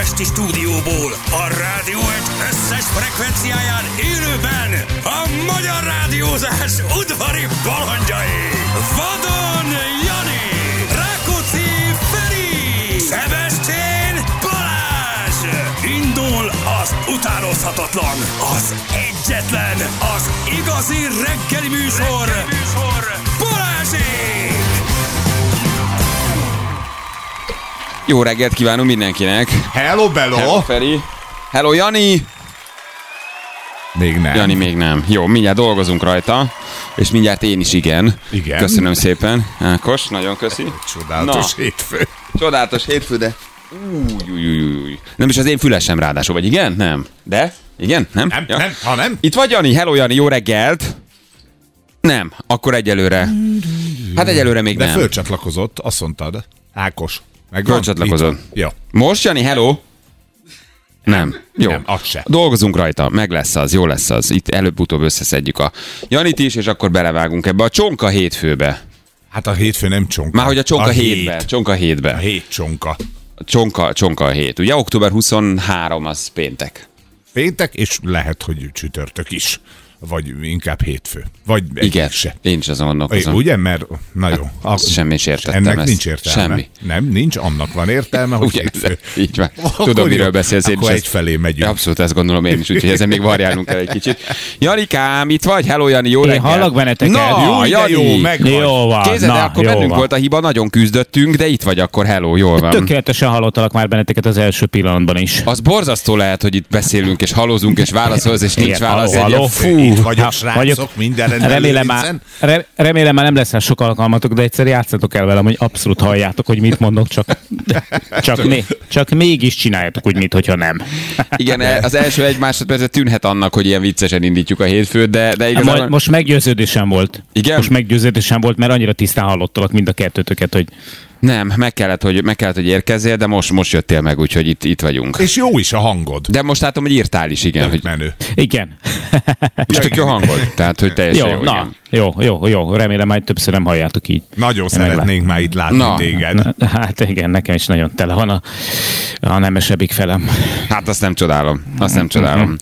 budapesti stúdióból, a rádió egy összes frekvenciáján élőben a magyar rádiózás udvari balandjai. Vadon Jani, Rákóczi Feri, Szebestén Balázs. Indul az utánozhatatlan, az egyetlen, az igazi reggeli műsor, Balázsék! Jó reggelt kívánunk mindenkinek! Hello, Bello! Hello, Feri! Hello, Jani! Még nem. Jani még nem. Jó, mindjárt dolgozunk rajta, és mindjárt én is igen. Igen? Köszönöm szépen. Ákos, nagyon köszi. Csodálatos hétfő. Csodálatos hétfő, de... Új. Nem is az én fülesem ráadásul, vagy igen? Nem. De? Igen? Nem? Nem, Ja. nem, ha nem. Itt vagy, Jani? Hello, Jani, jó reggelt! Nem, akkor egyelőre. Hát egyelőre még De nem. fölcsatlakozott, azt mondtad. Ákos. Fölcsatlakozott. Jó. Most, Jani, hello? Nem. Jó. Nem, az se. Dolgozunk rajta, meg lesz az, jó lesz az. Itt előbb-utóbb összeszedjük a Janit is, és akkor belevágunk ebbe a csonka hétfőbe. Hát a hétfő nem csonka. Már hogy a csonka hétbe. hét. Csonka hétbe. A hét csonka. Csonka a hét. Ugye október 23 az péntek. Péntek, és lehet, hogy csütörtök is. Vagy inkább hétfő. Vagy Igen, egyik se. én is azon gondolkozom. Ugye, mert na jó. Semmi is értettem Ennek ezt. nincs értelme. Semmi. Nem, nincs, annak van értelme, hogy Ugye, hétfő. így van. Akkor Tudom, jó. miről beszélsz. Én is Akkor ezt- egyfelé megyünk. Abszolút ezt gondolom én is, úgyhogy ezen még variálnunk kell egy kicsit. Janikám, itt vagy? Hello, Jani, jó Én reggel. hallak benneteket. Na, Jó, de jó, Jani. megvan. Jó van, Képzeld, na, akkor jó bennünk van. volt a hiba, nagyon küzdöttünk, de itt vagy akkor, hello, jól van. Tökéletesen hallottalak már benneteket az első pillanatban is. Az borzasztó lehet, hogy itt beszélünk, és halozunk, és válaszolsz, és nincs Igen, válasz. halló. Itt vagyok, Hát, srácok, mindenre Remélem már nem lesz rá sok alkalmatok, de egyszer játszatok el velem, hogy abszolút halljátok, hogy mit mondok, csak mégis csináljátok úgy, mintha nem. Igen, az első egy másodpercet tűnhet annak, hogy ilyen viccesen indítjuk a hétfőt, de igazából... Most meggyőződésem volt. Igen? Most meggyőződésem volt, mert annyira tisztán hallottalak mind a kettőtöket, hogy Nem, meg kellett, hogy érkezzél, de most jöttél meg, úgyhogy itt vagyunk. És jó is a hangod. De most látom, hogy írtál is, igen. Hogy Menő. igen. most tök jó hangod. Tehát, hogy teljesen jó. Jó, na, igen. jó. Remélem, majd többször nem halljátok így. Nagyon szeretnénk már itt látni Na. téged. Hát igen, nekem is nagyon tele van a nemesebbik felem. Hát azt nem csodálom.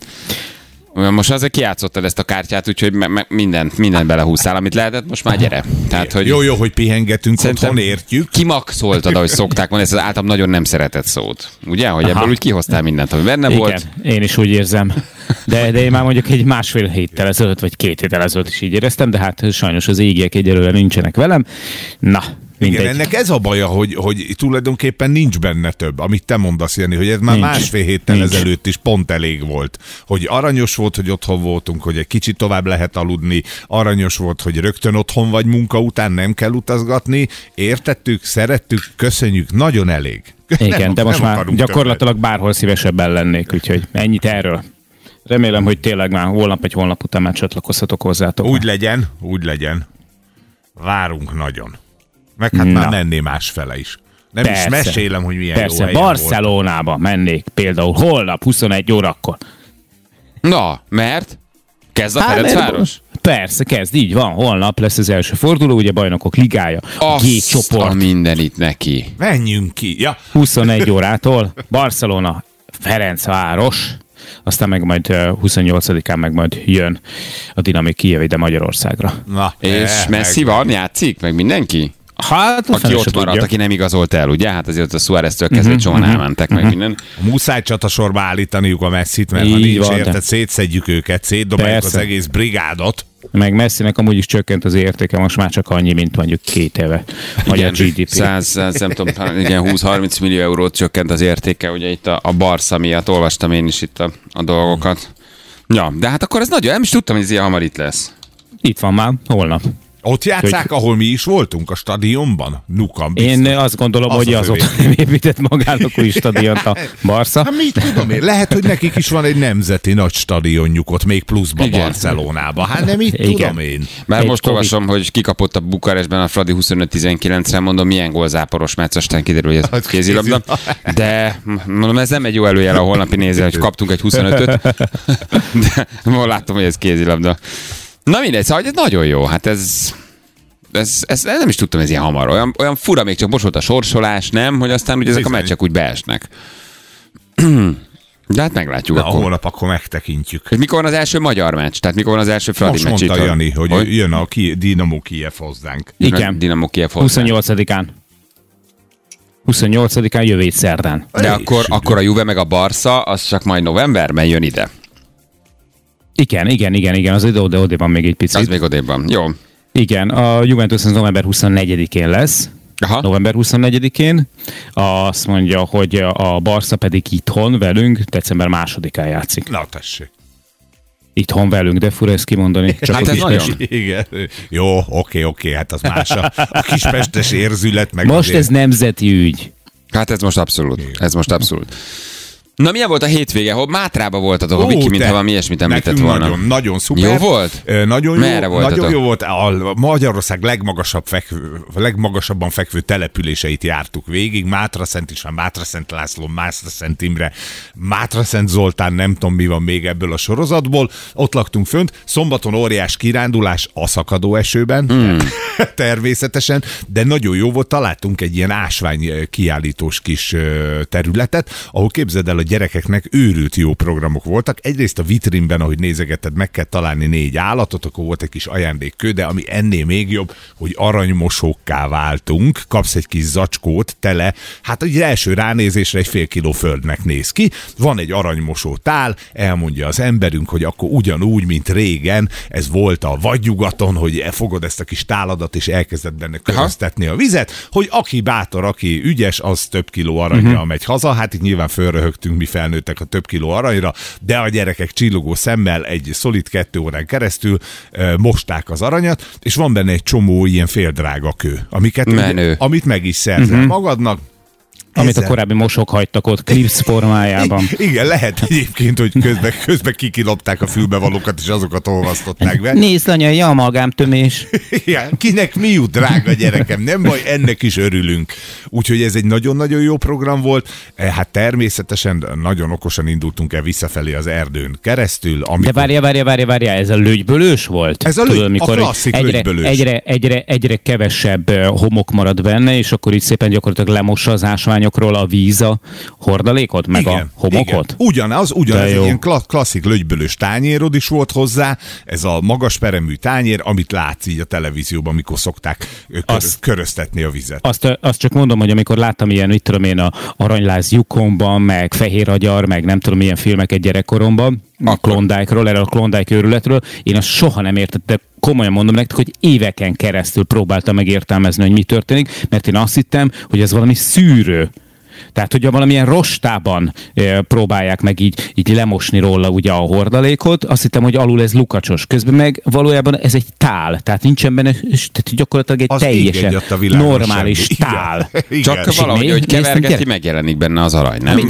Most azért kijátszottad ezt a kártyát, úgyhogy mindent belehúztál, amit lehetett, most már gyere. Tehát, hogy Jó, hogy pihengetünk Szerintem- otthon, értjük. kimaxoltad, ahogy szokták mondani, ezt az általam nagyon nem szeretett szót. Ugye? Hogy ebből úgy kihoztál mindent, ami benne volt. Igen, én is úgy érzem. De én már mondjuk egy másfél héttel ezelőtt, vagy 2 héttel ezelőtt is így éreztem, de hát sajnos az égiek egyelőre nincsenek velem. Na, mindegy. Igen, ennek ez a baja, hogy tulajdonképpen nincs benne több, amit te mondasz, Jani, hogy ez már Nincs. másfél héttel Nincs. ezelőtt is pont elég volt. Hogy aranyos volt, hogy otthon voltunk, hogy egy kicsit tovább lehet aludni, aranyos volt, hogy rögtön otthon vagy munka után, nem kell utazgatni, értettük, szerettük, köszönjük, nagyon elég. Igen, de most nem már akarunk gyakorlatilag bárhol szívesebben lennék, úgyhogy ennyit erről. Remélem, hogy tényleg már holnap vagy holnap után már csatlakozhatok hozzátok. Úgy legyen. Várunk nagyon. Meg hát Na. már menné másfele is. Nem is mesélem, hogy milyen jó Persze, helyen volt. Barcelonába mennék például holnap 21 órakor. Na, mert? Kezd a Hát, Ferencváros? Persze, kezd, így van. Holnap lesz az első forduló, ugye Bajnokok Ligája, a G A csoport. mindenit neki. Menjünk ki. Ja, 21 órától Barcelona, Ferencváros, aztán meg majd 28-án meg majd jön a Dinamik Kijév ide Magyarországra. na. És Messi van, játszik, meg mindenki? Hát, Aki ott maradt, aki nem igazolt el, ugye? Hát azért a Suárez-től kezdve csomóan elmentek, meg minden. Muszáj csatasorba állítaniuk a Messit, mert ha Így nincs van, érted, de- szétszedjük őket, szétdobáljuk az Persze. egész brigádot. Meg Messinek amúgy is csökkent az értéke, most már csak annyi, mint mondjuk 2 éve. Vagy a GDP. 100, nem tudom, igen, 20-30 millió eurót csökkent az értéke, ugye itt a Barca miatt olvastam én is itt a dolgokat. Ja, de hát akkor ez nagyon, nem is tudtam, hogy ez ilyen hamar itt lesz. Itt van már, holnap. Ott játsszák, ahol mi is voltunk, a stadionban? Nukan biztos. Én azt gondolom, Az hogy az az övé. ott épített magának új stadiont a Barca. Hát mit tudom én, lehet, hogy nekik is van egy nemzeti nagy stadionjuk ott, még pluszba Igen. Barcelonában. Hát nem itt Igen. tudom én. Már Egy most Covid. olvasom, hogy kikapott a Bukarestben a Fradi 25-19-re, mondom, milyen gólzáporos meccs, aztán kiderül, hogy ez Az kézilabda. De mondom, ez nem egy jó előjel a holnapi nézve, hogy kaptunk egy 25-öt. De most látom, hogy ez kézilabda. Na mindegy, szóval ez nagyon jó. Hát ez nem is tudtam, ez ilyen hamar. Olyan fura, még csak most volt a sorsolás, nem? Hogy aztán ugye ezek a Bizony. meccsek úgy beesnek. De hát meglátjuk Na, akkor. holnap akkor megtekintjük. Hogy mikor van az első magyar meccs? Tehát mikor van az első Fradi Most meccs? mondta itt? Jani, hogy jön a Dinamo Kiev hozzánk. Igen. Dinamo Kiev hozzá. 28-án. 28-án jövő hét szerdán. De akkor a Juve meg a Barca, az csak majd novemberben jön ide. Igen, az ide van még egy picit. Az még odébb van. Jó. Igen, a Juventus az november 24-én lesz. Aha. November 24-én. Azt mondja, hogy a Barca pedig itthon velünk december 2-án játszik. Na, tessék. Itthon velünk, de fura ezt kimondani. Csak Hát a ez Kispest. nagyon. Igen. Jó, oké, hát az más. A kispestes érzület meg Most azért. ez nemzeti ügy. Hát ez most abszolút. Na, milyen volt a hétvége? Hol Mátrába voltatok, a Viki, mintha valami ilyesmit említett nekünk volna. Nagyon, nagyon szuper. Jó volt? Nagyon jó. Merre voltatok? Nagyon jó volt. A Magyarország legmagasabban fekvő településeit jártuk végig. Mátraszent is van, Mátraszent László, Mátraszent Imre, Mátraszent Zoltán, nem tudom mi van még ebből a sorozatból. Ott laktunk fönt. Szombaton óriás kirándulás a szakadó esőben. Természetesen, de nagyon jó volt. Találtunk egy ilyen ásvány kiállítós kis területet, ahol képzeld el, a gyerekeknek őrült jó programok voltak. Egyrészt a vitrínben, ahogy nézegeted, meg kell találni 4 állatot, akkor volt egy kis ajándékkő, de ami ennél még jobb, hogy aranymosókká váltunk, kapsz egy kis zacskót tele, hát egy első ránézésre egy fél kiló földnek néz ki. Van egy aranymosó tál, elmondja az emberünk, hogy akkor ugyanúgy, mint régen, ez volt a vadnyugaton, hogy fogod ezt a kis táladat, és elkezded benne köröztetni a vizet, hogy aki bátor, aki ügyes, az több kiló aranyra megy haza. Hát itt nyilván fölröhögtünk mi felnőttek a több kiló aranyra, de a gyerekek csillogó szemmel egy szolid 2 órán keresztül mosták az aranyat, és van benne egy csomó ilyen féldrága kő, amit meg is szerzel magadnak. Amit a korábbi mosok hagytak ott klipsz formájában. Igen, lehet egyébként, hogy közben kikilopták a fülbevalókat, és azokat olvasztották be. Nézd, anya, egy amalgámtömés. Igen, kinek mi jut, drága gyerekem, nem baj, ennek is örülünk. Úgyhogy ez egy nagyon-nagyon jó program volt. Hát természetesen nagyon okosan indultunk el visszafelé az erdőn keresztül. De várja, ez a lögybölős volt? Ez a klasszik lögybölős. Egyre kevesebb homok marad benne, és akkor így szépen gyakorlatilag lemossa az ásványokról a víz a hordalékot, meg igen, a homokot? Igen. Ugyanaz egy ilyen klasszik lögybölős tányérod is volt hozzá, ez a magas peremű tányér, amit látsz így a televízióban, amikor szokták köröztetni a vizet. Azt csak mondom, hogy amikor láttam ilyen, mit tudom én, a Aranyláz Yukonban, meg Fehér agyar, meg nem tudom milyen filmeket gyerekkoromban, a Klondike-ról, erről a Klondike őrületről, én azt soha nem értettem, de komolyan mondom nektek, hogy éveken keresztül próbáltam megértelmezni, hogy mi történik, mert én azt hittem, hogy ez valami szűrő. Tehát, hogyha valamilyen rostában próbálják meg így lemosni róla ugye a hordalékot, azt hittem, hogy alul ez lukacsos. Közben meg valójában ez egy tál. Tehát nincsen benne, tehát gyakorlatilag egy az teljesen normális tál. Igen. Csak valahogy, hogy kevergeti, megjelenik benne az arany, nem?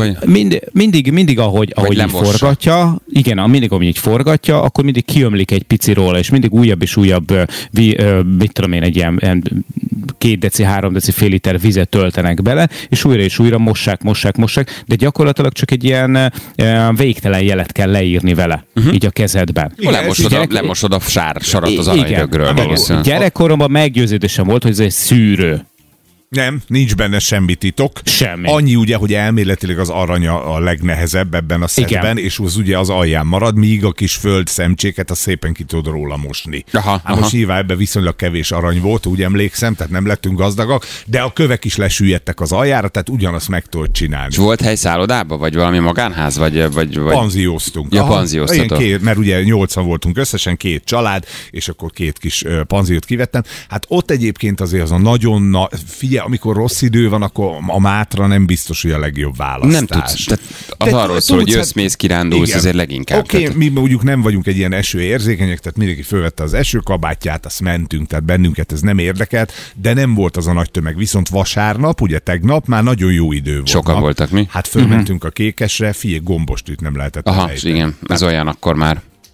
Mindig ahogy így forgatja, igen, mindig ahogy így forgatja, akkor mindig kiömlik egy pici róla, és mindig újabb és újabb, mit tudom én, egy ilyen 2 deci, 3 deci, fél liter vizet töltenek bele, és újra mossák, de gyakorlatilag csak egy ilyen végtelen jelet kell leírni vele, így a kezedben. Lemosod a sarat az aranyrögről. Gyerekkoromban meggyőződésem volt, hogy ez egy szűrő. Nem, nincs benne semmi titok. Semmi. Annyi ugye, hogy elméletileg az arany a legnehezebb ebben a szedben, és az ugye az alján marad, míg a kis föld szemcséket azt szépen ki tudod róla mosni. Most nyilván ebben viszonylag kevés arany volt, úgy emlékszem, tehát nem lettünk gazdagak, de a kövek is lesüllyedtek az aljára, tehát ugyanazt meg tudod csinálni. És volt hely szállodába, vagy valami magánház, vagy... Panzióztunk. Ja, panzióztatok. Mert ugye 80 voltunk összesen, 2 család, és akkor 2 kis panziót kivettem. Hát ott egyébként azért az a nagyon figyelj, amikor rossz idő van, akkor a Mátra nem biztos, hogy a legjobb választás. Nem tudsz. Az arról szól, hogy jössz, mész, kirándulsz, azért leginkább. Oké, mi mondjuk nem vagyunk egy ilyen esőérzékenyek, tehát mindenki fölvette az esőkabátját, azt mentünk, tehát bennünket ez nem érdekelt, de nem volt az a nagy tömeg. Viszont vasárnap, ugye tegnap már nagyon jó idő volt. Sokan voltak, mi? Hát fölmentünk a Kékesre, figyelj, gombostűt nem lehetett. Aha, igen, ez olyan akkor már.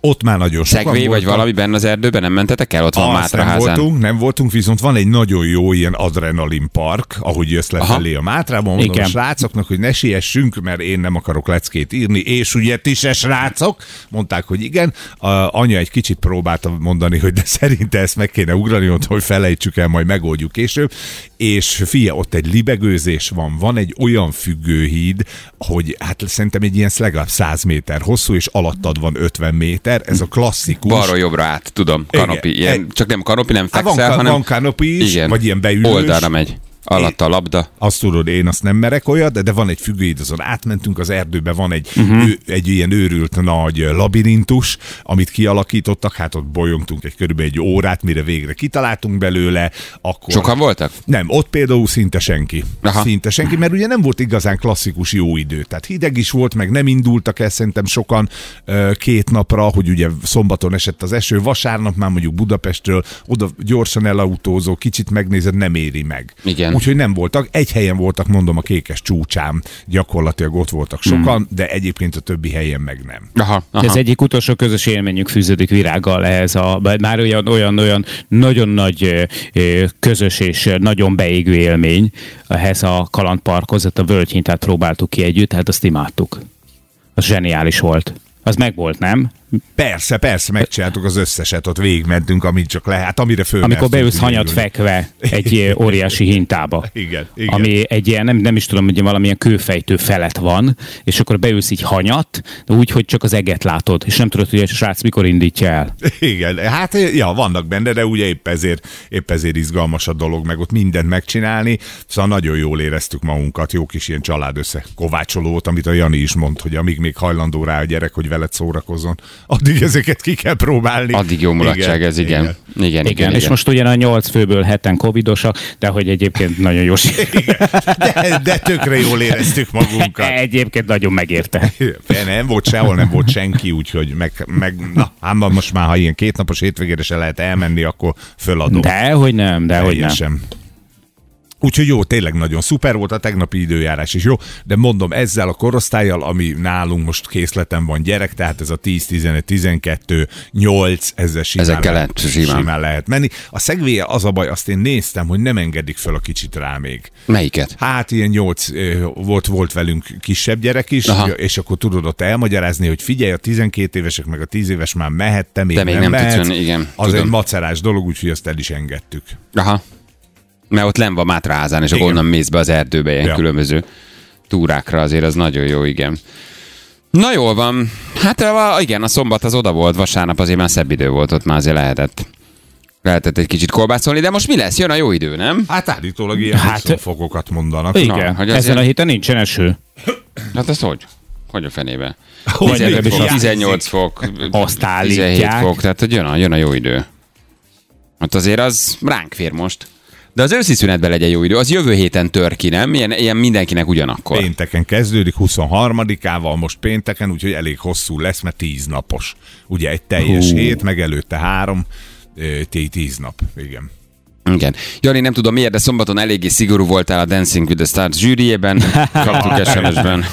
Ott már nagyon sokan Szegvé vagy valami benne az erdőben, nem mentetek el? Ott van Mátraházán. Nem voltunk, viszont van egy nagyon jó ilyen adrenalin park, ahogy jössz lefelé a Mátrában. Mondom a srácoknak, hogy ne siessünk, mert én nem akarok leckét írni, és ugye ti se srácok. Mondták, hogy igen. Anya egy kicsit próbálta mondani, hogy de szerinte ezt meg kéne ugrani, hogy felejtsük el, majd megoldjuk később. És fia, ott egy libegőzés van egy olyan függőhíd, hogy hát szerintem egy ilyen legalább 100 méter hosszú, és alattad van 50 méter. Ez a klasszikus. Balról jobbra át, tudom, kanopi. Ilyen, csak nem kanopi, nem fekszel, hanem... Van kanopi is, igen, vagy ilyen beülős. Oldalra megy. Alatt a labda. Azt tudod, én azt nem merek olyat, de van egy függőhíd, azon átmentünk az erdőbe, van egy ilyen őrült nagy labirintus, amit kialakítottak, hát ott bolyongtunk körülbelül egy órát, mire végre kitaláltunk belőle. Akkor... Sokan voltak? Nem, ott például szinte senki. Aha. Szinte senki, mert ugye nem volt igazán klasszikus jó idő. Tehát hideg is volt, meg nem indultak el szerintem sokan 2 napra, hogy ugye szombaton esett az eső, vasárnap már mondjuk Budapestről, oda gyorsan elautózó, kicsit megnézed, nem éri meg. Igen. Úgyhogy nem voltak. Egy helyen voltak, mondom, a Kékes csúcsán. Gyakorlatilag ott voltak sokan, de egyébként a többi helyen meg nem. Aha. Ez egyik utolsó közös élményünk fűződik Virággal ehhez már olyan nagyon nagy közös és nagyon beégő élmény ehhez a kalandparkhoz, a völgyhintát próbáltuk ki együtt, hát azt imádtuk. Az zseniális volt. Az megvolt, nem? Persze, megcsináltuk az összeset, ott végigmentünk, amit csak lehet, amire fölmertünk. Amikor beülsz hanyat fekve egy óriási hintába. Igen. Ami egy ilyen, nem is tudom, hogy valamilyen kőfejtő felett van, és akkor beülsz így hanyat, de úgy, hogy csak az eget látod, és nem tudod, hogy a srác mikor indítja el. Igen, hát ja, vannak benne, de ugye épp ezért izgalmas a dolog, meg ott mindent megcsinálni, szóval nagyon jól éreztük magunkat, jó kis ilyen család összekovácsoló volt, amit a Jani is mond, hogy amíg még hajlandó rá a gyerek, hogy veled szórakozzon, addig ezeket ki kell próbálni. Addig jó mulatság ez, igen. Igen. És most ugyan a 8 főből 7-en covidosak, de hogy egyébként nagyon jó. De tökre jól éreztük magunkat. Egyébként nagyon megérte. Nem volt sehol, nem volt senki, úgyhogy ám most már, ha ilyen 2 napos hétvégére se lehet elmenni, akkor föladom. Dehogy nem. Úgyhogy jó, tényleg nagyon szuper volt a tegnapi időjárás is jó, de mondom, ezzel a korosztállyal, ami nálunk most készleten van gyerek, tehát ez a 10, 11, 12, 8, ezzel simán lehet menni. A szegvéje az a baj, azt én néztem, hogy nem engedik föl a kicsit rá még. Melyiket? Hát ilyen 8, volt velünk kisebb gyerek is, és akkor tudod ott elmagyarázni, hogy figyelj, a 12 évesek meg a 10 éves már mehet, te még nem mehetsz. Igen, az tudom. Egy macerás dolog, úgyhogy azt el is engedtük. Aha. Mert ott lenn van Mátraházán, és akkor onnan mész be az erdőbe ilyen különböző túrákra, azért az nagyon jó, igen. Na jól van. Hát igen, a szombat az oda volt, vasárnap azért már szebb idő volt, ott már azért lehetett egy kicsit kolbászolni, de most mi lesz? Jön a jó idő, nem? Hát állítólag ilyen 20 fokokat mondanak. Igen, hogy ezen a héten nincsen eső. Hát ez hogy? Hogy a fenébe? 18 fok, azt 17 fok, tehát hogy jön a jó idő. Hát azért az ránk fér most. De az őszi szünetben legyen jó idő. Az jövő héten tör ki, nem? Ilyen mindenkinek ugyanakkor. Pénteken kezdődik, 23-ával most pénteken, úgyhogy elég hosszú lesz, mert 10 napos. Ugye egy teljes hét, meg előtte 3, 10 nap. Igen. Igen. Jani, nem tudom miért, de szombaton eléggé szigorú voltál a Dancing with the Stars zsűriében. Kaptuk SMS-ben.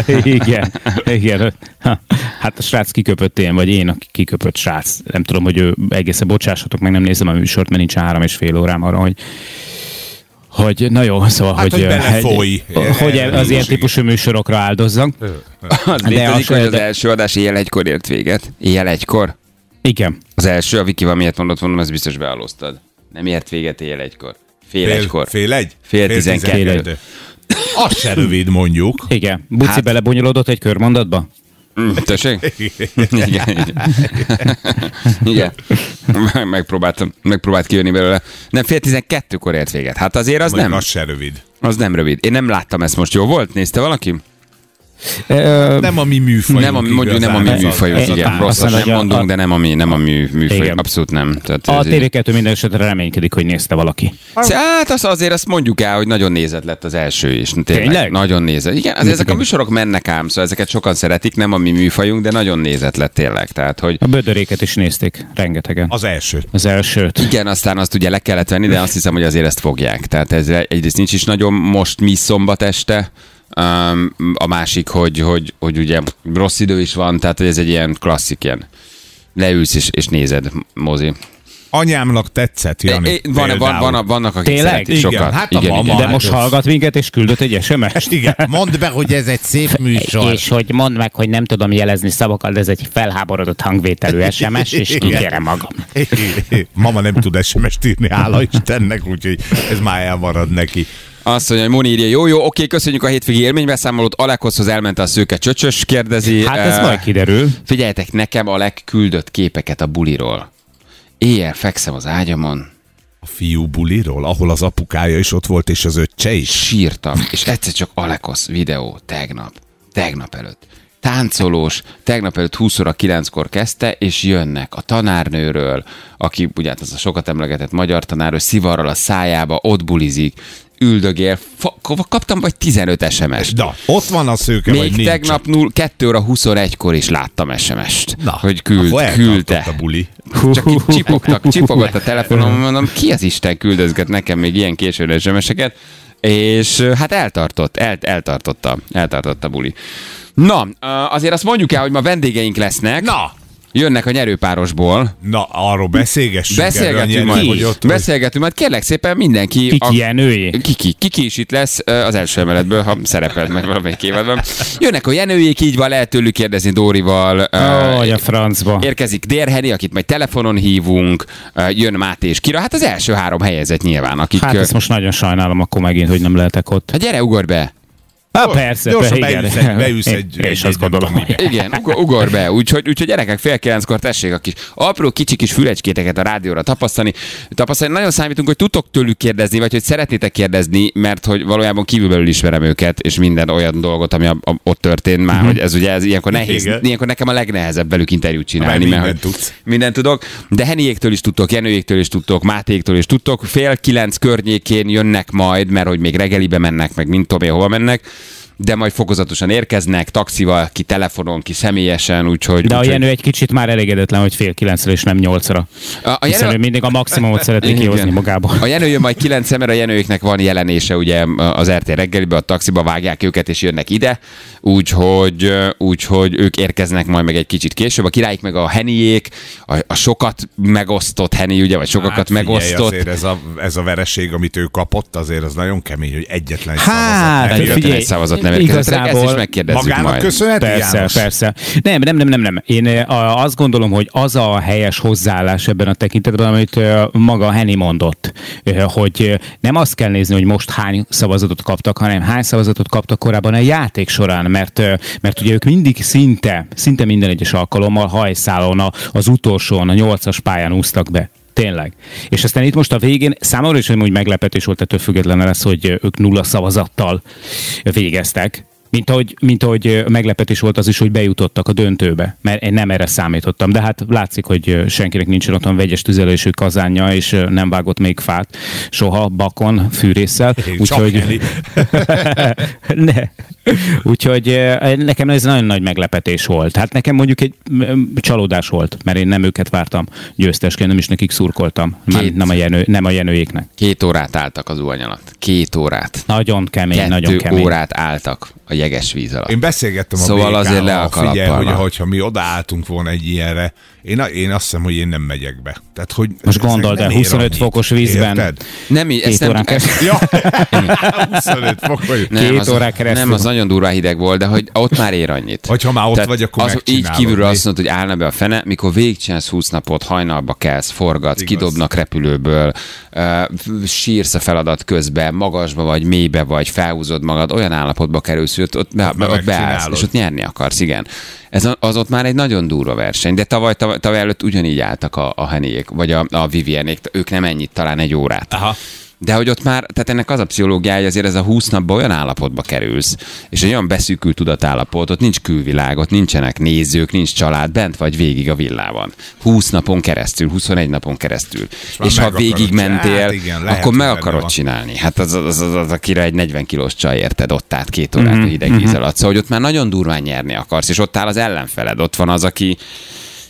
Igen. Hát a srác kiköpött én, vagy én a kiköpött srác. Nem tudom, hogy ő egészen bocsássatok meg, nem nézem a műsort, mert nincs 3,5 órám arra, hogy na jó, szóval, hát, hogy az ilyen típusú műsorokra áldozzak. Az létezik, hogy az első adás éjjel 1-kor ért véget. Éjjel 1-kor? Igen. Az első, a Vikival miért mondom, ezt biztos bealoztad. Nem ért véget éjjel 1-kor. Fél 1-kor. Fél 1? Fél 12. Az se rövid, mondjuk. Igen. Buci belebonyolódott egy körmondatba? Tessék? Igen. Megpróbált kijönni belőle. Nem, fél 12-kor ért véget. Hát azért az nem. Az se rövid. Az nem rövid. Én nem láttam ezt most. Jó volt? Nézte valaki? Nem a mi műfajunk. Mondjuk nem a mi műfajunk, igen. Rosszat nem mondunk, de nem a mi műfajunk. Abszolút nem. Tehát a TV2 minden esetre reménykedik, hogy nézte valaki. Hát azért azt mondjuk el, hogy nagyon nézett lett az első is. Tényleg? Nagyon nézett. Igen, ezek a műsorok mennek ám, szóval ezeket sokan szeretik, nem a mi műfajunk, de nagyon nézett lett tényleg. Tehát, hogy... A Bödöréket is nézték, rengetegen. Az elsőt. Igen, aztán azt ugye le kellett venni, de azt hiszem, hogy azért ezt fogják. Tehát ez egyrészt nincs is nagyon most mi szombat este. A másik, hogy ugye rossz idő is van, tehát hogy ez egy ilyen klasszik, ilyen leülsz és nézed, mozi. Anyámnak tetszett, Jani. Vannak, akik Tényleg? szeretik sokat. Igen, hát a igen, mama. igen. De most hallgat minket, és küldött egy SMS-t. Igen, mondd be, hogy ez egy szép műsor. És hogy mondd meg, hogy nem tudom jelezni szavakkal, de ez egy felháborodott hangvételű SMS, és kikérem magam. Mama nem tud SMS-t írni, hála Istennek, úgyhogy ez már elmarad neki. Azt mondja, hogy Moni írja, jó, oké, köszönjük a hétvégi élménybeszámolót. Alekhoz elment a szőke csöcsös, kérdezi. Hát ez majd kiderül. Figyeljetek, nekem Alek küldött képeket a buliról. Éjjel fekszem az ágyamon. A fiú buliról, ahol az apukája is ott volt, és az öccse is. Sírtam, és egyszer csak Alekos videó tegnap előtt. Táncolós, tegnap előtt 20 óra 9-kor kezdte, és jönnek a tanárnőről, aki ugye az a sokat emlegetett magyar tanárnő, szivarral a szájába, ott bulizik, üldögél, kaptam vagy 15 SMS-t. Na, ott van a szőke, Még vagy nincs. tegnap 2 óra 21-kor is láttam SMS-t, Na, hogy akkor küldte. eltartott a buli. Csak így csipogott a telefonom, mondom, ki az Isten küldözget nekem még ilyen későn SMS-eket, és hát eltartotta a buli. Na, azért azt mondjuk el, hogy ma vendégeink lesznek. Na! Jönnek a nyerőpárosból. Na, arról beszélgessünk. Beszélgetünk majd. Kérlek szépen mindenki. Kiki Jenőjé. Kiki is itt lesz az első emeletből, ha szerepelt meg valamelyik évadban. Jönnek a Jenőjék, így van, lehet tőlük kérdezni Dórival. A francba. Érkezik Dérheni, akit majd telefonon hívunk. Jön Máté és Kira. Hát az első 3 helyezett nyilván. Akik, Hát ezt most nagyon sajnálom akkor megint, hogy nem lehetek ott. Hát gyere, ugorj be! Persze, gyorsan igen. beülsz egy és azt gondolom. Igen, ugor be. Úgyhogy gyerekek, 8:30-kor tessék a kis apró kicsi kis fülecskéteket a rádióra tapasztalni. Nagyon számítunk, hogy tudtok tőlük kérdezni, vagy hogy szeretnétek kérdezni, mert hogy valójában kívülbelül ismerem őket, és minden olyan dolgot, ami ott történt már, hogy ez ugye ilyenkor nehéz. Ilyenkor nekem a legnehezebb velük interjút csinálni, mert mindent tudok. De Heniéktől is tudtok, Jenőjéktől is tudtok, Mátéktől is tudtok. 8:30 környékén jönnek majd, mert hogy még reggelibe mennek, meg mint tudom én hova mennek. De majd fokozatosan érkeznek, taxival, ki telefonon, ki személyesen, úgyhogy... De a Jenő egy kicsit már elégedetlen, hogy 8:30-re és nem 8-ra. Hiszen ő mindig a maximumot szeretné kihozni magából. A Jenő jön majd 9-re, mert a Jenőiknek van jelenése ugye az RT reggelibe, a taxiba vágják őket és jönnek ide, úgyhogy ők érkeznek majd meg egy kicsit később. A királyik meg a Heniék, a sokat megosztott Heni, ugye, vagy sokakat megosztott. Azért ez a vereség, amit ő kapott, azért az nagyon kemény, hogy egyetlen szavazat nem érkezett. Ezt is megkérdezzük magának majd. Köszönheti, János? Persze. Nem. Én azt gondolom, hogy az a helyes hozzáállás ebben a tekintetben, amit maga Henny mondott, hogy nem azt kell nézni, hogy most hány szavazatot kaptak, hanem hány szavazatot kaptak korábban a játék során, mert ugye ők mindig szinte minden egyes alkalommal hajszálon az utolsón, a 8-as pályán úsztak be. Tényleg. És aztán itt most a végén számomra is hogy meglepetés volt, ettől függetlenül lesz, hogy ők 0 szavazattal végeztek. Mint ahogy meglepetés volt az is, hogy bejutottak a döntőbe, mert én nem erre számítottam, de hát látszik, hogy senkinek nincsen otthon vegyes tüzelésű kazánja, és nem vágott még fát soha bakon, fűrésszel. Úgyhogy nekem ez nagyon nagy meglepetés volt. Hát nekem mondjuk egy csalódás volt, mert én nem őket vártam győztesként, nem is nekik szurkoltam. Nem a Jenőjéknek. 2 órát álltak az zuhany alatt. 2 órát. Nagyon kemény, nagyon kemény. 2 órát álltak a jeges víz alatt. Én beszélgettem szóval azért le a kalappal. Hogyha mi odaálltunk volna egy ilyenre, én azt hiszem, hogy én nem megyek be. Tehát, hogy most gondold el, 25 fokos vízben. Érted? Nem, 2 órán keresztül. Ja, 25 fokos. 2 órán keresztül. Nem, az nagyon durvá hideg volt, de hogy ott már ér annyit. Hogyha már ott tehát vagy, akkor így kívülről azt mondod, hogy állna be a fene, mikor végigcsinálsz 20 napot, hajnalba kelsz, forgatsz, kidobnak repülőből, sírsz a feladat közben, magasba vagy, mélybe vagy, felhúzod magad, olyan állapotba kerülsz, hogy ott beállsz, és ott nyerni akarsz, igen. Az ott már egy nagyon durva verseny, de tavaly előtt ugyanígy álltak a Heniék, vagy a Vivienék, ők nem ennyit, talán 1 órát. Aha. De hogy ott már, tehát ennek az a pszichológiája, azért ez a 20 napban olyan állapotba kerülsz, és egy olyan beszűkült tudatállapot, ott nincs külvilág, ott nincsenek nézők, nincs család, bent vagy végig a villában. 20 napon keresztül, 21 napon keresztül. És ha végig mentél, hát igen, akkor meg akarod csinálni. Hát az akire egy 40 kilós csaj, érted, ott állt 2 órát a hideg víz alatt. Szóval, hogy ott már nagyon durván nyerni akarsz, és ott áll az ellenfeled. Ott van az, aki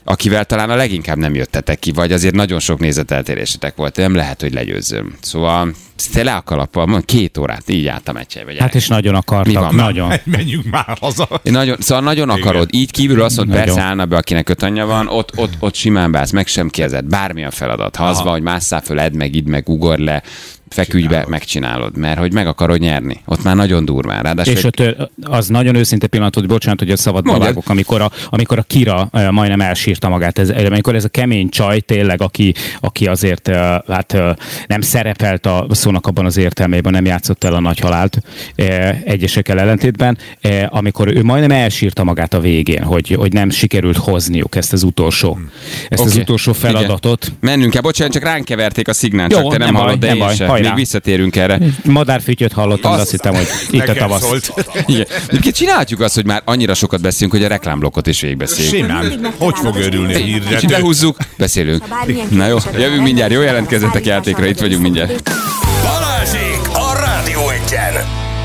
akivel talán a leginkább nem jöttetek ki, vagy azért nagyon sok nézeteltérésetek volt, nem lehet, hogy legyőzzöm. Szóval te le a kalappal, 2 órát, így állt a meccseibe. Hát és nagyon akartak, Mi van? nagyon. Menjünk már haza. Szóval nagyon akarod. Így kívül azt mondod, Nagyon. persze állna be, akinek 5 anyja van, ott simán beállsz, meg sem kérdezed. Bármilyen feladat. Ha az van, hogy másszál föl, edd meg, idd meg, ugorj le, feküdj be, megcsinálod, mert hogy meg akarod nyerni. Ott már nagyon durván. Ráadásul És ott az nagyon őszinte pillanat, hogy bocsánat, hogy a szabad Mondjad. vágok, amikor a Kira majdnem elsírta magát. Amikor ez a kemény csaj tényleg, aki azért nem szerepelt a szónak abban az értelmében, nem játszott el a nagy halált egyesekkel ellentétben, amikor ő majdnem elsírta magát a végén, hogy nem sikerült hozniuk ezt az utolsó feladatot. Igen. Mennünk kell, bocsánat, csak ránk keverték a szignált, Jó, csak te nem hallod, de én sem. Még visszatérünk erre. Madárfütyöt hallottam, de azt hittem, hogy itt a tavasz. Igen. Egyébként csinálhatjuk azt, hogy már annyira sokat beszélünk, hogy a reklámblokkot is végigbeszéljük. Simán. Hogy fog örülni a Kicsit hirdető? behúzzuk, beszélünk. Na jó, jövünk mindjárt, jó jelentkezzetek játékra, itt vagyunk mindjárt. Balázsék a Rádió Egyen!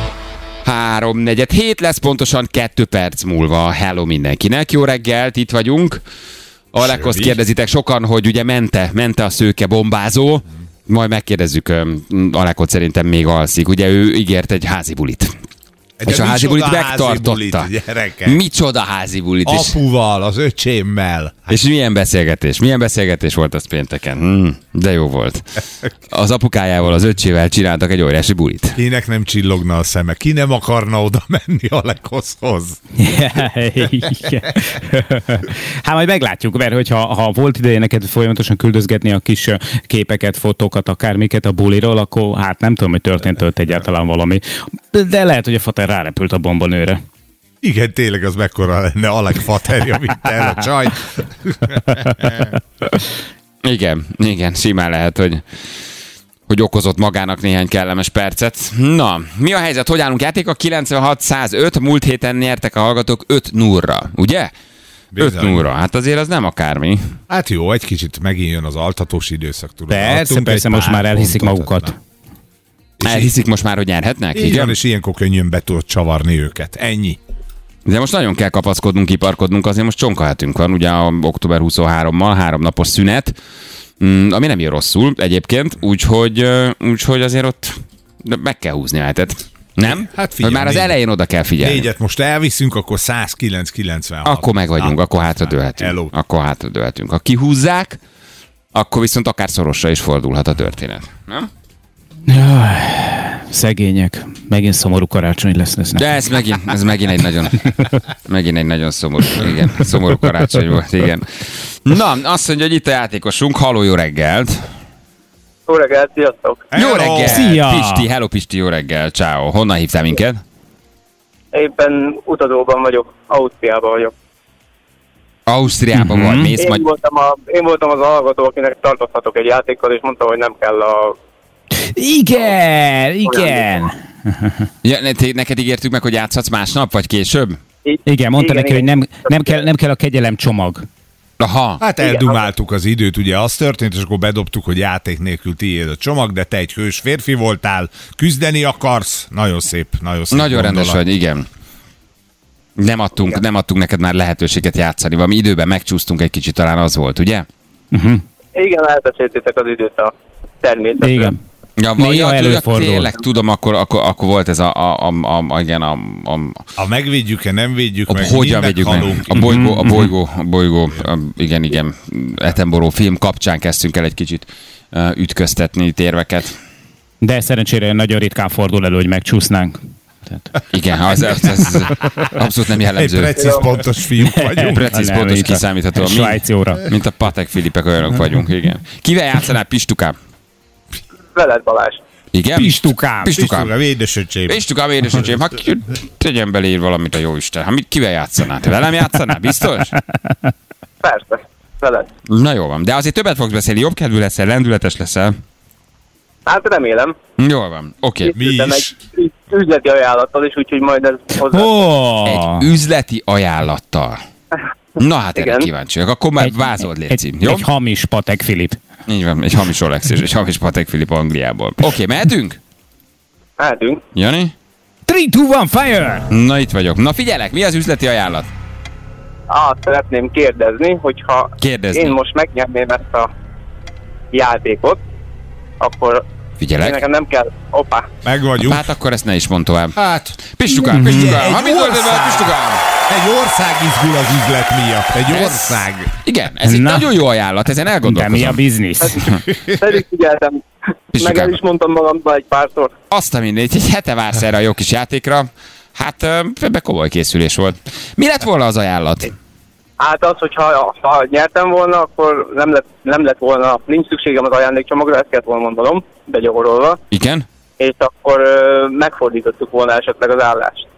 3:47 lesz pontosan 2 perc múlva. Hello mindenkinek, jó reggelt, itt vagyunk. Alekoszt kérdezitek sokan, hogy ugye mente a szőke bombázó. Majd megkérdezzük, Alekot szerintem még alszik. Ugye ő ígért egy házi bulit. És a házi bulit megtartotta. Micsoda házi bulit. Apuval, az öcsémmel. És milyen beszélgetés? Milyen beszélgetés volt az pénteken? De jó volt. Az apukájával, az öccsével csináltak egy óriási bulit. Kinek nem csillogna a szeme? Ki nem akarna oda menni Alekoszhoz? Hát majd meglátjuk, mert hogyha volt ideje neked folyamatosan küldözgetni a kis képeket, fotókat, akármiket a buliról, akkor hát nem tudom, hogy történt ott egyáltalán valami. De lehet, hogy a fater rárepült a bombanőre. Igen, tényleg az mekkora lenne, Alek faterja vitte el a csajt. Igen, simán lehet, hogy okozott magának néhány kellemes percet. Na, mi a helyzet? Hogy állunk? Játék a 96-105, múlt héten nyertek a hallgatók 5-0-ra, ugye? 5-0-ra, hát azért az nem akármi. Hát jó, egy kicsit megint jön az altatós időszak. Tudod. Persze, most már elhiszik magukat. Elhiszik most már, hogy nyerhetnek? Igen, igen, és ilyenkor könnyűn be tudod csavarni őket. Ennyi. De most nagyon kell kapaszkodnunk, kiparkodnunk, azért most csonkahetünk van, ugye a október 23-mal, 3 napos szünet, ami nem jön rosszul egyébként, úgyhogy azért ott meg kell húzni lehetett. Nem? Hát figyelj, már az elején oda kell figyelni. 4-et most elviszünk, akkor 109-96. Akkor meg vagyunk, akkor hátradőlhetünk. Ha kihúzzák, akkor viszont akár szorosra is fordulhat a történet. Nem? Jaj, szegények. Megint szomorú karácsony lesz. De ez megint egy nagyon szomorú karácsony volt, igen. Na, azt mondja, hogy itt a játékosunk. Halló, jó reggelt! Jó reggelt, sziasztok! Jó reggelt! Szia! Pisti, hello Pisti, jó reggel, ciao. Honnan hívtál minket? Éppen utazóban vagyok, Ausztriában vagyok. Ausztriában vagy, mész majd... Én voltam az hallgató, akinek tartozhatok egy játékkal, és mondtam, hogy nem kell a... Igen! Ja, neked ígértük meg, hogy játszhatsz másnap, vagy később? Igen, mondta neki, hogy nem kell a kegyelem csomag. Aha. Hát eldumáltuk az időt, ugye az történt, és akkor bedobtuk, hogy játék nélkül tiéd a csomag, de te egy hős férfi voltál, küzdeni akarsz. Nagyon szép. Nagyon rendes vagy, igen. Nem adtunk neked már lehetőséget játszani. Valami időben megcsúsztunk egy kicsit, talán az volt, ugye? Igen, elbeszéltétek az időt a természetről. Igen. Ja, néha előfordul. Tényleg, tudom, akkor volt ez a megvédjük-e, nem védjük meg, hogyan védjük meg? A bolygó, igen, Attenborough film kapcsán kezdtünk el egy kicsit ütköztetni térveket. De szerencsére nagyon ritkán fordul elő, hogy megcsúsznánk. Igen, ez abszolút nem jellemző. Egy precíz, pontos fiúk vagyunk. Precíz, pontos, kiszámítható. Svájci óra. Mint a Patek Filipek, olyanok vagyunk, igen. Kivel játszanál, Pistukám? Veled, Balázs. Igen? Pistukám, védősöcsém. Pistukám, védősöcsém. Ha tegyen belér valamit a jóisten. Ha kivel játszanál? Te velem játszanál? Biztos? Persze, veled. Na jó van, de azért többet fogsz beszélni, jobb kedvű leszel, lendületes leszel. Hát remélem. Jól van, oké. Mi is? Egy üzleti ajánlattal is, úgyhogy majd ez hozzá. Egy üzleti ajánlattal. Na hát erre kíváncsiak. Akkor már vázold, légy jó? Egy hamis Patek Filip. Így van, egy hamis Rolex és egy hamis Patek Filip Angliából. Oké, mehetünk? Mehetünk. Jani? 3, 2, 1, fire! Na itt vagyok. Na figyelek, mi az üzleti ajánlat? azt szeretném kérdezni, hogyha én most megnyerném ezt a játékot, akkor Figyelek. nekem nem kell... Hoppá. Meg vagyunk. Hát akkor ezt ne is mondd tovább. Hát, Pistukám. Ha mit mondod, Pistukám? egy ország izgul az üzlet miatt. Egy ország. Igen, ez egy nagyon jó ajánlat, ezen De elgondolkozom. mi a biznisz? Pedig figyeltem, meg el is mondtam magamban egy párszor. Azt a mindegy, egy hete vársz erre a jó kis játékra. Hát ebbe komoly készülés volt. Mi lett volna az ajánlat? Hát az, hogyha nyertem volna, akkor nem lett volna, nincs szükségem az ajándékcsomagra, ezt kellett volna mondanom, begyakorolva, Igen? és akkor megfordítottuk volna esetleg az állást.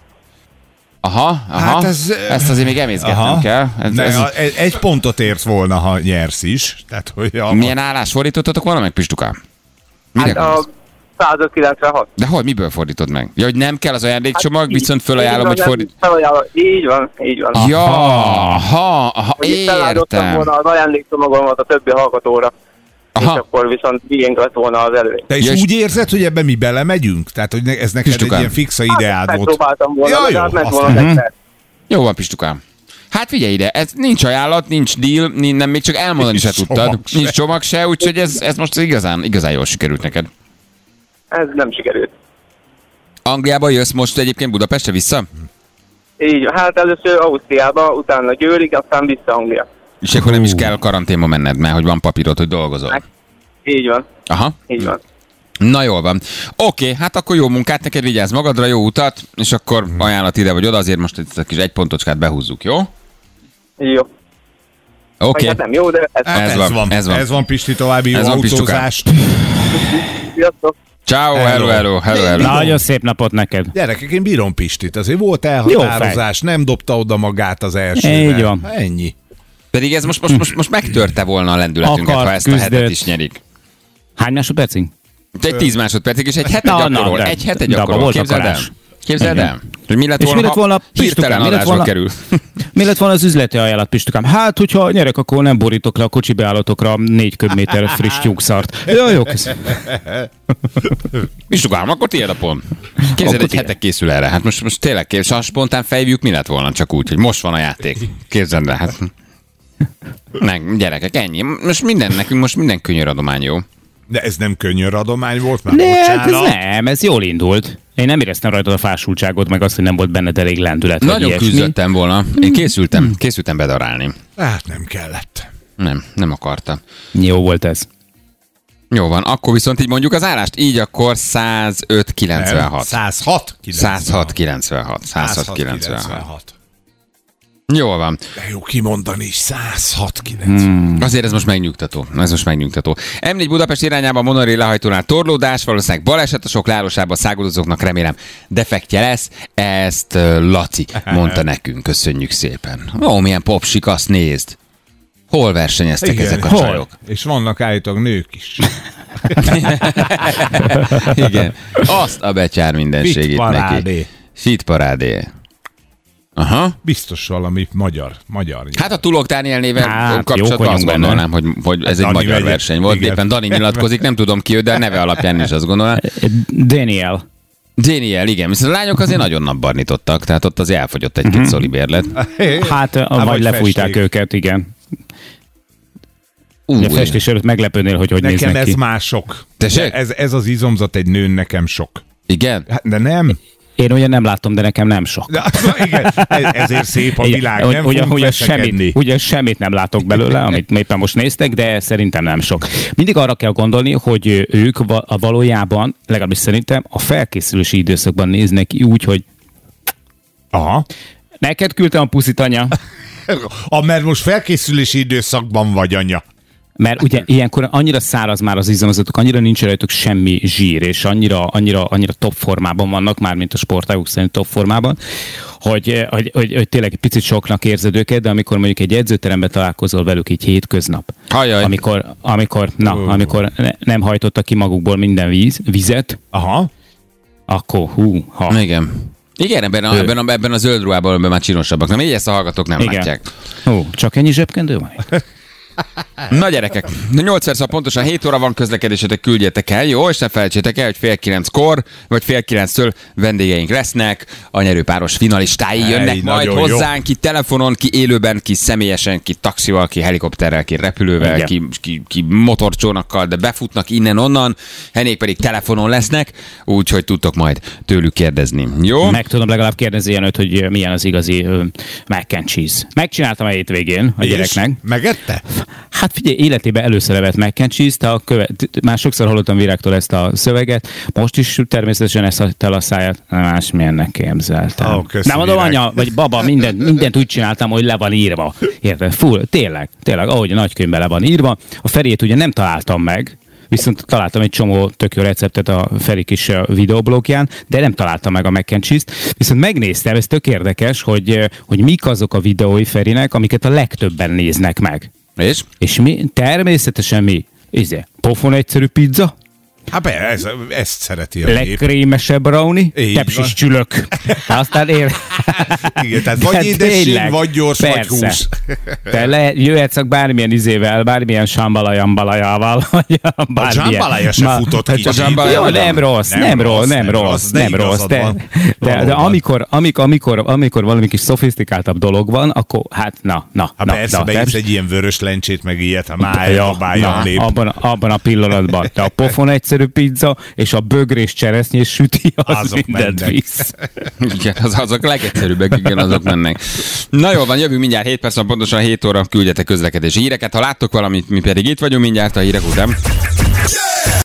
Aha. Hát Ezt azért még emészgetnem kell. Egy pontot érsz volna, ha nyersz is. Tehát, hogy Milyen állás fordítottatok volna meg, Pistukám? Mire Hát a gondolsz? 196. De hogy, miből fordítod meg? Ja, hogy nem kell az ajándékcsomag, Hát viszont fölajánlom, hogy fordít... Így van. Ja, aha, Én feláldoztam értem. volna az ajándékcsomagomat a többi hallgatóra, és Aha. akkor viszont miénk lett volna az előny. Te is Ja, és- úgy érzed, hogy ebben mi belemegyünk? Tehát, hogy ez neked egy Pistukám. ilyen fixa ideád volt. Megpróbáltam volna, Ja, de jó, hát ment azt volna egyszer. Jó van, Pistukám. Hát figyelj ide, ez nincs ajánlat, nincs deal, nem, még csak elmondani se Nincs tudtad. csomag se. Nincs csomag se, úgyhogy ez most igazán jól sikerült neked. Ez nem sikerült. Angliába jössz most egyébként Budapestre vissza? Így, hát először Ausztriába, utána Győrig, aztán vissza Anglia. És akkor nem is kell karanténba menned, mert hogy van papírod, hogy dolgozol. Így van, Aha. így van. Na jól van. Oké, hát akkor jó munkát neked, vigyázz magadra, jó utat, és akkor ajánlat ide vagy oda, azért most ezt a kis egy pontocskát behúzzuk, jó? Jó. Oké. Hát nem jó, de ez Hát Ez van, ez van. Ez van, Pisti, további jó Ez van, Pistukám. autózást. Sziasztok! Ciao, hello. Nagyon szép napot neked. Gyerekek, én bírom Pistit, azért volt elhatározás, nem dobta oda magát az elsőre. Így van. Ennyi. Pedig ez most megtörte volna a lendületünket, Akart, ha ezt a hetet küzdött. is nyerik. Hány másodpercig? Egy 10 másodpercig, és egy hete Na, gyakorol. de- Egy hete de abban gyakorol. volt Képzeld el. akarás. Képzeld Igen. el. Hogy mi lett És volna, mi lett volna, ha hirtelen Pistukám, mi lett adásba volna? kerül. Mi lett volna az üzleti ajánlat, Pistukám? Hát, hogyha nyerek, akkor nem borítok le a kocsi beállotokra 4 köbméter friss tyúkszart. Ja, jó, köszönöm. Pistukám, akkor tiéd a pont. Képzeld, Akkor egy tiéd. hete készül erre. Hát most tényleg képzeld, ha spontán fejvjük, mi lett volna csak úgy, hogy most van a játék. Képzeld el, hát. Nem, gyerekek, ennyi. Nekünk most minden könyöradomány jó. De ez nem könyöradomány volt, már De hát bocsánat. ez nem, ez jól indult. Én nem éreztem rajtad a fásultságot, meg azt, hogy nem volt benned elég lendület. vagy Nagyon ilyesmi. küzdöttem volna. Én készültem bedarálni. Hát nem kellett. Nem akarta. Jó volt ez. Jó van, akkor viszont így mondjuk az állást. Így akkor 105-96. 106. 106-96. 106-96. Jól van. De jó kimondani is, 106. Azért ez most megnyugtató. M4 Budapest irányában monorail lehajtónál torlódás, valószínűleg baleset a sok lárosában száguldozóknak, remélem defektje lesz. Ezt Laci mondta nekünk, köszönjük szépen. Ó, milyen popsik, azt nézd. Hol versenyeztek ezek a hol? csajok? És vannak állítólag nők is. Igen. Azt a becsár mindenségét neki. Hitparádé. Hitparádé. Aha. Biztos valami magyar nyelv. Hát a Tulok Dániel néven Hát, kapcsolatban jók azt vagyunk gondolnám, hogy ez egy Dani magyar megye. verseny volt. Igen. Éppen Dani nyilatkozik, nem tudom ki ő, de a neve alapján is azt gondolom. Daniel. Daniel, igen. Viszont a lányok azért nagyon napbarnítottak, tehát ott azért elfogyott egy-két szoli bérlet. Hát, vagy lefújták festék. őket, igen. Ú, De festés előtt meglepődnél, hogy Nekem néznek ez ki. már sok. Tessék? Ez az izomzat egy nőn nekem sok. igen? Hát, de nem. Én ugyan nem láttam, de nekem nem sok. De, igen, ezért szép a világ. Nem fogunk veszekedni. Ugye semmit nem látok belőle, amit éppen most néztek, de szerintem nem sok. Mindig arra kell gondolni, hogy ők valójában, legalábbis szerintem, a felkészülési időszakban néznek ki úgy, hogy Aha. neked küldtem a puszit, anya. Mert most felkészülési időszakban vagy, anya. Mert ugye ilyenkor annyira száraz már az izomzatok, annyira nincs rajtuk semmi zsír, és annyira top formában vannak, már mint a sportágok szerint top formában, hogy tényleg egy picit soknak érzed őket, de amikor mondjuk egy edzőteremben találkozol velük így hétköznap, Hajaj. amikor nem hajtottak ki magukból minden vizet, Aha. akkor Igen. Igen, ebben a zöld ruhában már csinosabbak. Nem, így ezt a hallgatók nem látják. Csak ennyi zsebkendő van? Na gyerekek, 8 perc, pontosan 7 óra van, közlekedésetek, küldjetek el, jó? És ne felejtsétek el, hogy 8:30-kor, vagy 8:30-től vendégeink lesznek, a nyerőpáros finalistái jönnek majd hozzánk, ki telefonon, ki élőben, ki személyesen, ki taxival, ki helikopterrel, ki repülővel, ki motorcsónakkal, de befutnak innen-onnan, Henék pedig telefonon lesznek, úgyhogy tudtok majd tőlük kérdezni, jó? Meg tudom legalább kérdezni Jenőt, hogy milyen az igazi mac and cheese. Megcsináltam a hétvégén a gyereknek. Megette? Hát figyelj, életében először evett mac and cheese, már sokszor hallottam Virágtól ezt a szöveget, most is természetesen ezt a száját, másmilyennek képzeltem. Nem mondom, anya, vagy baba, mindent úgy csináltam, hogy le van írva. Érted? Full, tényleg, ahogy a nagykönyvben le van írva. A Feriét ugye nem találtam meg, viszont találtam egy csomó tök jó receptet a Feri kis videoblogján, de nem találtam meg a mac and cheese-t. Viszont megnéztem, ez tök érdekes, hogy mik azok a videói Ferinek, amiket a legtöbben néznek meg. És mi? Természetesen mi? Pofon egyszerű pizza? Hát ezt szereti a nép. Legkrémesebb brownie, tepsis csülök. Aztán igen, tehát vagy édesség, vagy gyors, vagy hús. Te jöhetsz bármilyen izével, bármilyen sambalajambalajával, vagy bármilyen. A zsámbalaja se futott ki. Jó, nem rossz. De amikor valami kis szofisztikáltabb dolog van, akkor hát na. Persze, beírsz egy ilyen vörös lencsét, meg ilyet, a mája nép. Abban a pillanatban. De a pofon egyszerű pizza, és a bögrés cseresznyés süti, az mindent visz. Igen, azok legegyszerűbbek, igen, azok mennek. Na jól van, jövünk mindjárt 7 perc, pontosan 7 óra, küldjetek közlekedési híreket. Ha láttok valamit, mi pedig itt vagyunk mindjárt a hírek után.